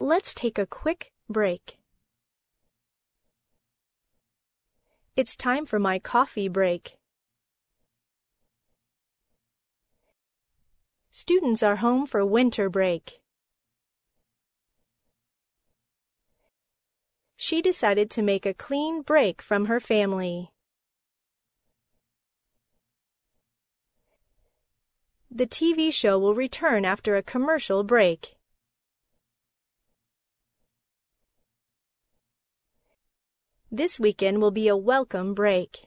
Let's take a quick break. It's time for my coffee break. Students are home for winter break. She decided to make a clean break from her family. The TV show will return after a commercial break. This weekend will be a welcome break.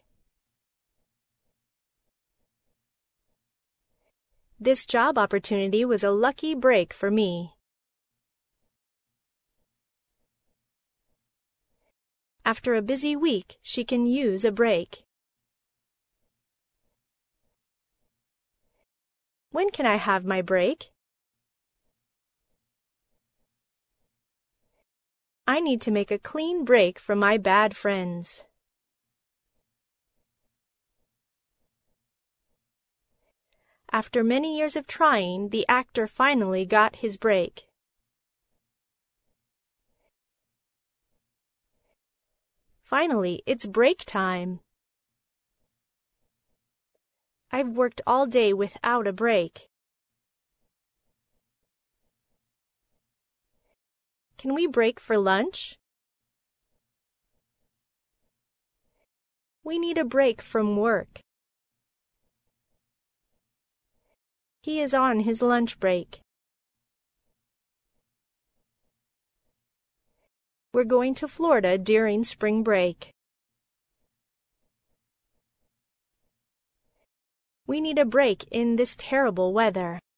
This job opportunity was a lucky break for me. After a busy week, she can use a break. When can I have my break? I need to make a clean break from my bad friends. After many years of trying, the actor finally got his break. Finally, it's break time. I've worked all day without a break. Can we break for lunch? We need a break from work. He is on his lunch break. We're going to Florida during spring break. We need a break in this terrible weather.